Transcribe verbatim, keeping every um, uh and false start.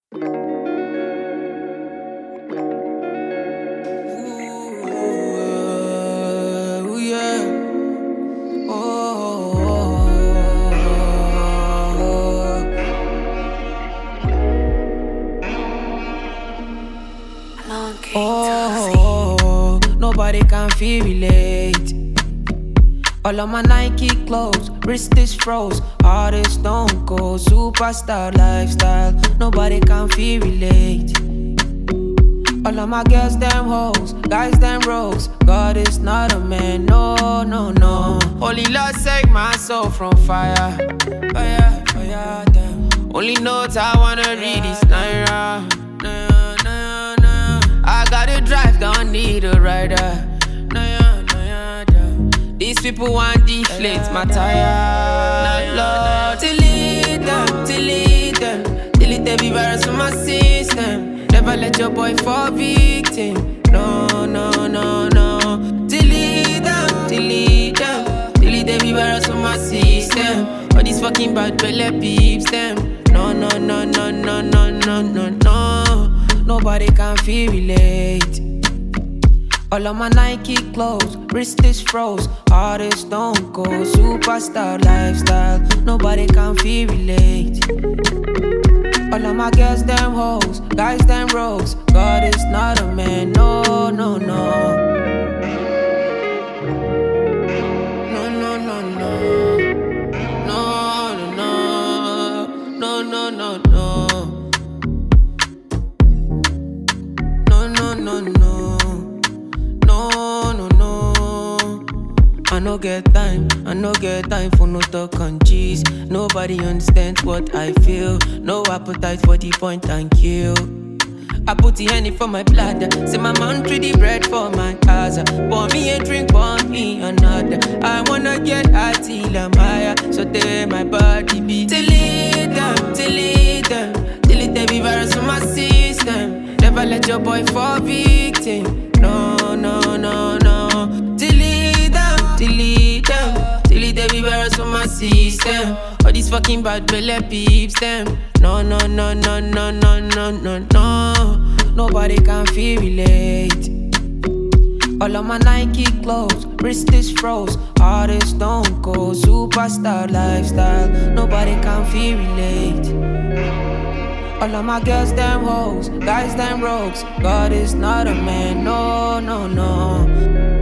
Ooh, yeah. Oh, oh, nobody can feel relate. All of my Nike clothes, wrist is froze, heart is stone cold, superstar lifestyle. Nobody can feel relate. All of my girls, them hoes, guys, them rogues. God is not a man, no, no, no. Only Lord save my soul from fire, fire, fire, damn. Only notes I wanna read is Naira, Naira, Naira, Naira. I gotta drive, don't need a rider. Naira, Naira, damn. These people want deflate my tire. Lord, delete them, delete them, delete every virus from my system. Never let your boy fall victim. No, no, no, no. Delete them, delete them, delete every virus from my system. All these fucking bad belly peeps them. No, no, no, no, no, no, no, no, no. Nobody can feel relate. All of my Nike clothes, wrist is froze, heart is stone cold, superstar lifestyle. Nobody can feel relate. All of my girls, them hoes, guys, them rogues. God is not a man, no, no, no. No, no, no, no. No, no, no. No, no, no, no. No, no, no, no. No, no, no. I no get time, I no get time for no talk and cheese. Nobody understands what I feel. No appetite for the point and kill. I put the honey for my bladder. Say my man treat the bread for my casa. Pour me a drink, pour me another. I wanna get high till I'm higher. So tell my body be delete them, delete them, delete every virus from my system. Never let your boy fall victim. No, no, no, no. Delete them, delete them, delete every virus from my system. All these fucking bad belly peeps them. No, no, no, no, no, no, no, no, no. Nobody can feel relate. All of my Nike clothes, wrist is froze, heart is stone cold, superstar lifestyle. Nobody can feel relate. All of my girls, them hoes, guys, them rogues. God is not a man, no, no, no.